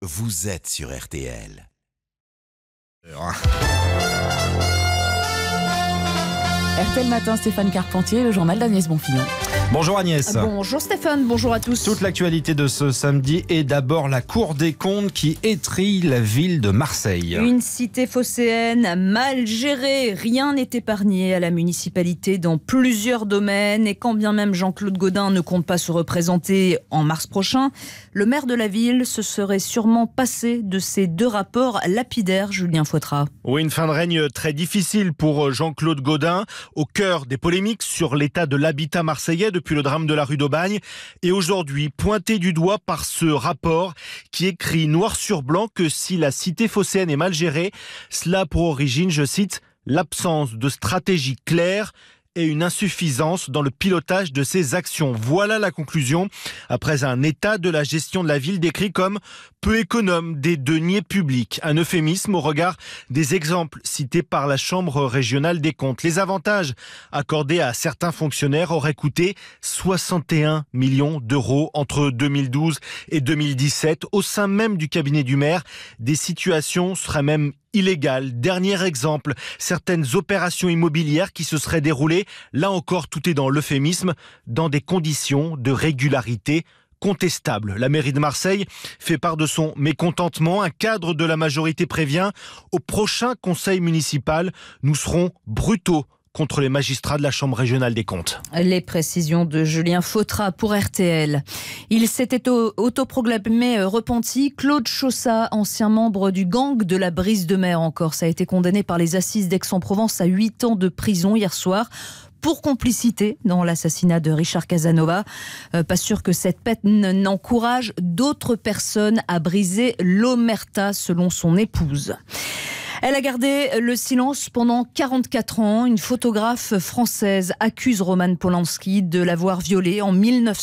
vous êtes sur RTL. RTL Matin, Stéphane Carpentier, le journal d'Agnès Bonfillon. Bonjour Agnès. Bonjour Stéphane, bonjour à tous. Toute l'actualité de ce samedi est d'abord la Cour des comptes qui étrille la ville de Marseille. Une cité phocéenne mal gérée, rien n'est épargné à la municipalité dans plusieurs domaines. Et quand bien même Jean-Claude Gaudin ne compte pas se représenter en mars prochain, le maire de la ville se serait sûrement passé de ces deux rapports lapidaires, Julien Fautra. Oui, une fin de règne très difficile pour Jean-Claude Gaudin, au cœur des polémiques sur l'état de l'habitat marseillais depuis le drame de la rue d'Aubagne, et aujourd'hui pointé du doigt par ce rapport qui écrit noir sur blanc que si la cité phocéenne est mal gérée, cela a pour origine, je cite, l'absence de stratégie claire et une insuffisance dans le pilotage de ses actions. Voilà la conclusion, après un état de la gestion de la ville décrit comme peu économe des deniers publics. Un euphémisme au regard des exemples cités par la Chambre régionale des comptes. Les avantages accordés à certains fonctionnaires auraient coûté 61 millions d'euros entre 2012 et 2017. Au sein même du cabinet du maire, des situations seraient même illégales. Dernier exemple, certaines opérations immobilières qui se seraient déroulées, là encore tout est dans l'euphémisme, dans des conditions de régularité contestable. La mairie de Marseille fait part de son mécontentement. Un cadre de la majorité prévient, au prochain conseil municipal, nous serons brutaux contre les magistrats de la Chambre régionale des comptes. Les précisions de Julien Fautra pour RTL. Il s'était autoproclamé repenti. Claude Chaussat, ancien membre du gang de la Brise de Mer en Corse, a été condamné par les assises d'Aix-en-Provence à 8 ans de prison hier soir pour complicité dans l'assassinat de Richard Casanova. Pas sûr que cette peine n'encourage d'autres personnes à briser l'omerta, selon son épouse. Elle a gardé le silence pendant 44 ans. Une photographe française accuse Roman Polanski de l'avoir violée en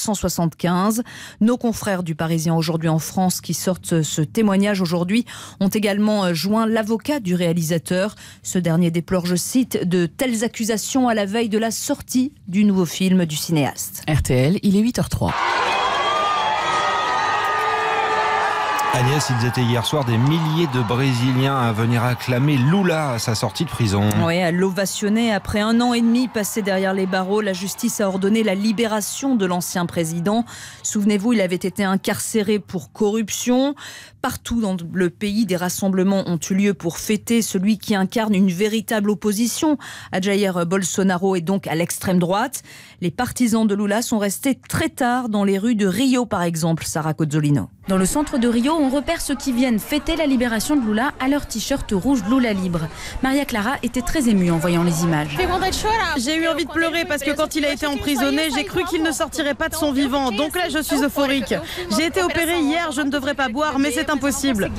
1975. Nos confrères du Parisien aujourd'hui en France qui sortent ce témoignage aujourd'hui ont également joint l'avocat du réalisateur. Ce dernier déplore, je cite, de telles accusations à la veille de la sortie du nouveau film du cinéaste. RTL, il est 8h03. Agnès, ils étaient hier soir des milliers de Brésiliens à venir acclamer Lula à sa sortie de prison. Oui, à l'ovationner. Après 1 an et demi passé derrière les barreaux, la justice a ordonné la libération de l'ancien président. Souvenez-vous, il avait été incarcéré pour corruption. Partout dans le pays, des rassemblements ont eu lieu pour fêter celui qui incarne une véritable opposition à Jair Bolsonaro et donc à l'extrême droite. Les partisans de Lula sont restés très tard dans les rues de Rio, par exemple, Sarah Cozzolino. Dans le centre de Rio, on repère ceux qui viennent fêter la libération de Lula à leur t-shirt rouge Lula libre. Maria Clara était très émue en voyant les images. J'ai eu envie de pleurer parce que quand il a été emprisonné, j'ai cru qu'il ne sortirait pas de son vivant. Donc là, je suis euphorique. J'ai été opérée hier, je ne devrais pas boire, mais c'est impossible.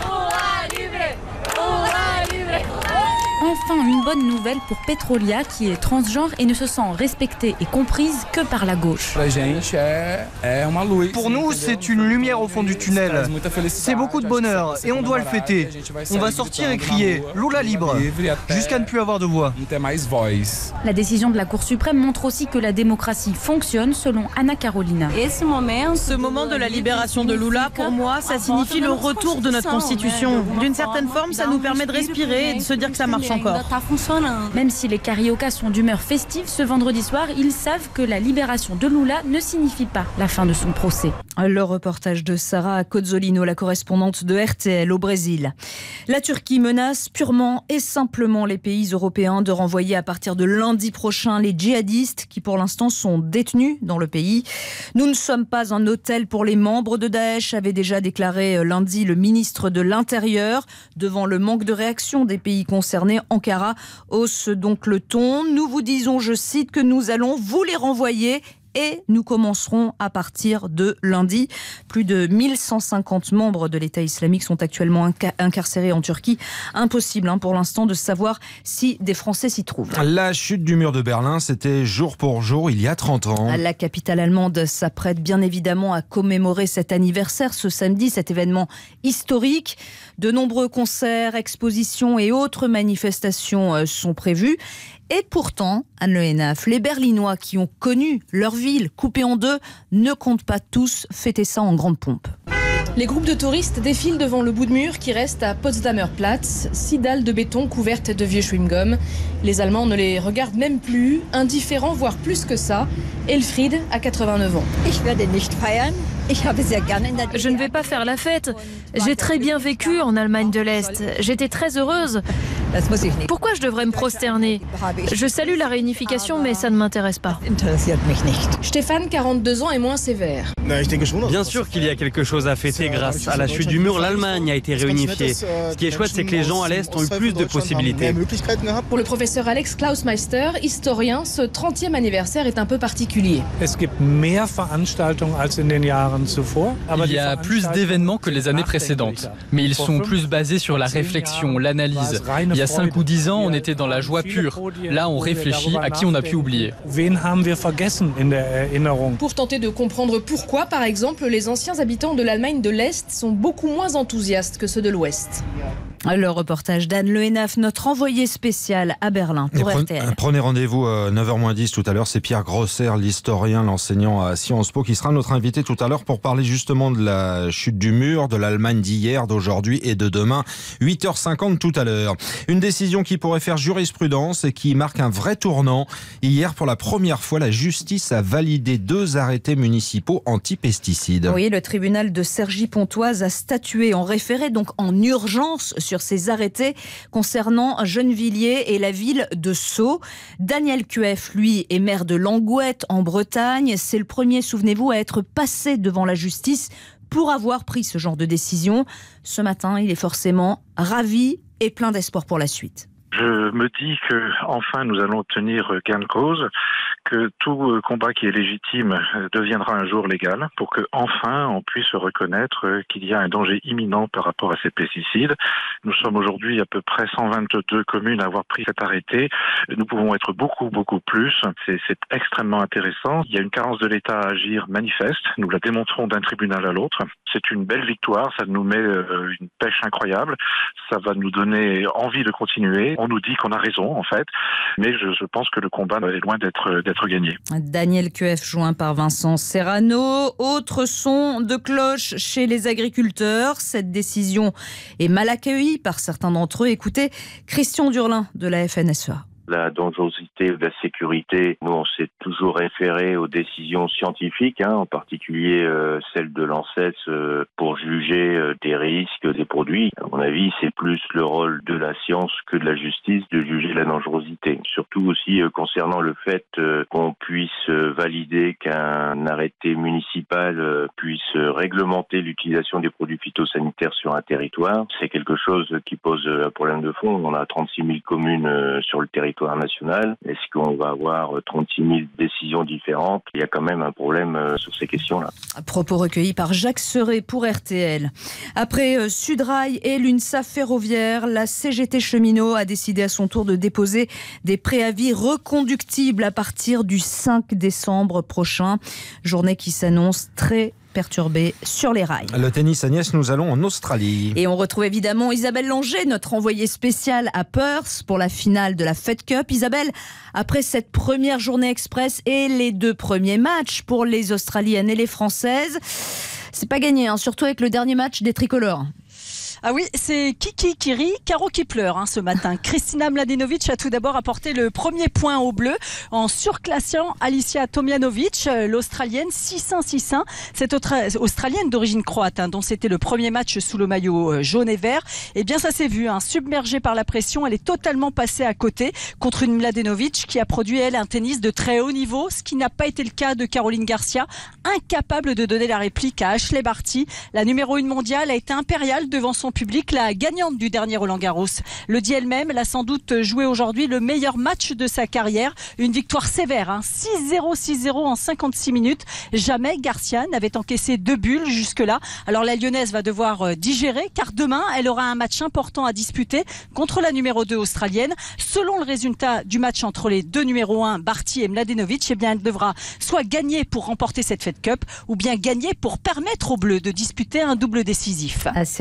Enfin, une bonne nouvelle pour Petrolia qui est transgenre et ne se sent respectée et comprise que par la gauche. Pour nous, c'est une lumière au fond du tunnel. C'est beaucoup de bonheur et on doit le fêter. On va sortir et crier « Lula libre » jusqu'à ne plus avoir de voix. La décision de la Cour suprême montre aussi que la démocratie fonctionne selon Anna Carolina. Ce moment de la libération de Lula, pour moi, ça signifie le retour de notre Constitution. D'une certaine forme, ça nous permet de respirer et de se dire que ça marche encore. Même si les cariocas sont d'humeur festive, ce vendredi soir, ils savent que la libération de Lula ne signifie pas la fin de son procès. Le reportage de Sarah Cozzolino, la correspondante de RTL au Brésil. La Turquie menace purement et simplement les pays européens de renvoyer à partir de lundi prochain les djihadistes qui pour l'instant sont détenus dans le pays. Nous ne sommes pas un hôtel pour les membres de Daesh, avait déjà déclaré lundi le ministre de l'Intérieur. Devant le manque de réaction des pays concernés, Ankara hausse donc le ton. Nous vous disons, je cite, que nous allons vous les renvoyer et nous commencerons à partir de lundi. Plus de 1150 membres de l'État islamique sont actuellement incarcérés en Turquie. Impossible pour l'instant de savoir si des Français s'y trouvent. La chute du mur de Berlin, c'était jour pour jour il y a 30 ans. La capitale allemande s'apprête bien évidemment à commémorer cet anniversaire ce samedi, cet événement historique. De nombreux concerts, expositions et autres manifestations sont prévus. Et pourtant, Anne Le Hénaff, les Berlinois qui ont connu leur ville coupée en deux ne comptent pas tous fêter ça en grande pompe. Les groupes de touristes défilent devant le bout de mur qui reste à Potsdamer Platz, 6 dalles de béton couvertes de vieux chewing-gum. Les Allemands ne les regardent même plus, indifférents, voire plus que ça. Elfriede a 89 ans. Je ne vais pas faire la fête. J'ai très bien vécu en Allemagne de l'Est. J'étais très heureuse. Pourquoi je devrais me prosterner? Je salue la réunification, mais ça ne m'intéresse pas. Stéphane, 42 ans, est moins sévère. Bien sûr qu'il y a quelque chose à fêter. Grâce à la chute du mur, l'Allemagne a été réunifiée. Ce qui est chouette, c'est que les gens à l'Est ont eu plus de possibilités. Pour le professeur Alex Klausmeister, historien, ce 30e anniversaire est un peu particulier. Il y a plus d'événements que les années précédentes, mais ils sont plus basés sur la réflexion, l'analyse. Il y a 5 ou 10 ans, on était dans la joie pure. Là, on réfléchit à qui on a pu oublier. Pour tenter de comprendre pourquoi, par exemple, les anciens habitants de l'Allemagne de l'Est sont beaucoup moins enthousiastes que ceux de l'Ouest. Le reportage d'Anne Le Hénaf, notre envoyé spécial à Berlin pour RTL. Prenez rendez-vous à 9h-10 tout à l'heure. C'est Pierre Grosser, l'historien, l'enseignant à Sciences Po, qui sera notre invité tout à l'heure pour parler justement de la chute du mur, de l'Allemagne d'hier, d'aujourd'hui et de demain. 8h50 tout à l'heure. Une décision qui pourrait faire jurisprudence et qui marque un vrai tournant. Hier, pour la première fois, la justice a validé 2 arrêtés municipaux anti-pesticides. Oui, le tribunal de Cergy-Pontoise a statué en référé, donc en urgence, sur ces arrêtés concernant Gennevilliers et la ville de Sceaux. Daniel Cueff, lui, est maire de Langouette en Bretagne. C'est le premier, souvenez-vous, à être passé devant la justice pour avoir pris ce genre de décision. Ce matin, il est forcément ravi et plein d'espoir pour la suite. Je me dis que enfin nous allons obtenir gain de cause, que tout combat qui est légitime deviendra un jour légal, pour que enfin on puisse reconnaître qu'il y a un danger imminent par rapport à ces pesticides. Nous sommes aujourd'hui à peu près 122 communes à avoir pris cet arrêté. Nous pouvons être beaucoup plus. C'est extrêmement intéressant. Il y a une carence de l'État à agir manifeste. Nous la démontrons d'un tribunal à l'autre. C'est une belle victoire. Ça nous met une pêche incroyable. Ça va nous donner envie de continuer. On nous dit qu'on a raison, en fait, mais je pense que le combat est loin d'être gagné. Daniel Cueff, joint par Vincent Serrano. Autre son de cloche chez les agriculteurs. Cette décision est mal accueillie par certains d'entre eux. Écoutez, Christian Durlin de la FNSEA. La dangerosité de la sécurité, nous on s'est toujours référé aux décisions scientifiques, en particulier celle de l'ANSES pour juger des risques des produits. À mon avis, c'est plus le rôle de la science que de la justice de juger la dangerosité. Surtout aussi concernant le fait qu'on puisse valider qu'un arrêté municipal puisse réglementer l'utilisation des produits phytosanitaires sur un territoire. C'est quelque chose qui pose un problème de fond. On a 36 000 communes sur le territoire national. Est-ce qu'on va avoir 36 000 décisions différentes? Il y a quand même un problème sur ces questions-là. Propos recueillis par Jacques Serret pour RTL. Après Sudrail et l'UNSA ferroviaire, la CGT cheminot a décidé à son tour de déposer des préavis reconductibles à partir du 5 décembre prochain. Journée qui s'annonce très perturbée sur les rails. Le tennis, Agnès, nous allons en Australie. Et on retrouve évidemment Isabelle Langer, notre envoyée spéciale à Perth pour la finale de la Fed Cup. Isabelle, après cette première journée express et les 2 premiers matchs pour les Australiennes et les Françaises, c'est pas gagné, surtout avec le dernier match des tricolores. Ah oui, c'est Kiki qui rit, Caro qui pleure ce matin. Kristina Mladenovic a tout d'abord apporté le premier point au bleu en surclassant Alicia Tomljanovic, l'Australienne, 6-1, 6-1. Cette Australienne d'origine croate, dont c'était le premier match sous le maillot jaune et vert. Eh bien, ça s'est vu, submergée par la pression, elle est totalement passée à côté contre une Mladenovic qui a produit, elle, un tennis de très haut niveau, ce qui n'a pas été le cas de Caroline Garcia, incapable de donner la réplique à Ashley Barty. La numéro 1 mondiale a été impériale devant son public, la gagnante du dernier Roland-Garros. Le dit elle-même, elle a sans doute joué aujourd'hui le meilleur match de sa carrière. Une victoire sévère, 6-0, 6-0 en 56 minutes. Jamais Garcia n'avait encaissé 2 bulles jusque-là. Alors la Lyonnaise va devoir digérer, car demain, elle aura un match important à disputer contre la numéro 2 australienne. Selon le résultat du match entre les 2 numéros 1, Barty et Mladenovic, eh bien, elle devra soit gagner pour remporter cette Fed Cup, ou bien gagner pour permettre aux Bleus de disputer un double décisif. Assez rude en tout cas.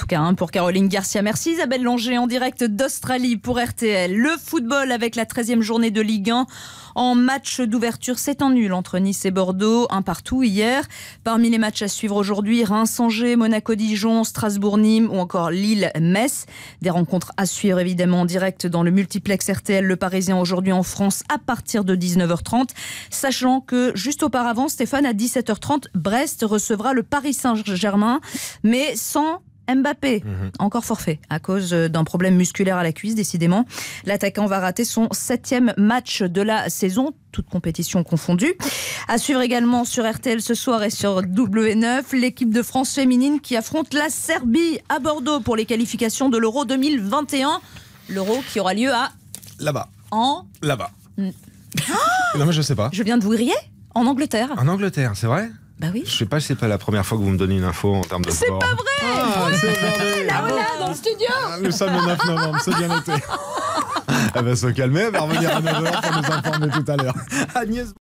cas pour Caroline Garcia. Merci Isabelle Langer en direct d'Australie pour RTL. Le football avec la 13e journée de Ligue 1. En match d'ouverture, c'est un nul entre Nice et Bordeaux, 1-1 hier. Parmi les matchs à suivre aujourd'hui, Reims-Angers, Monaco-Dijon, Strasbourg-Nîmes ou encore Lille-Metz. Des rencontres à suivre évidemment en direct dans le multiplex RTL Le Parisien aujourd'hui en France à partir de 19h30. Sachant que juste auparavant, Stéphane, à 17h30, Brest recevra le Paris Saint-Germain, mais sans Mbappé, encore forfait à cause d'un problème musculaire à la cuisse, décidément. L'attaquant va rater son 7e match de la saison, toutes compétitions confondues. À suivre également sur RTL ce soir et sur W9, l'équipe de France féminine qui affronte la Serbie à Bordeaux pour les qualifications de l'Euro 2021. L'Euro qui aura lieu à... Là-bas. Là-bas. Non mais je sais pas. Je viens de vous griller. En Angleterre. En Angleterre, c'est vrai ? Bah oui. Je sais pas si c'est pas la première fois que vous me donnez une info en termes de sport. C'est pas vrai. C'est aujourd'hui. Là, voilà, dans le studio. Nous sommes le 9 novembre, c'est bien noté. Elle va se calmer, elle va revenir à 9h pour nous informer tout à l'heure. Agnès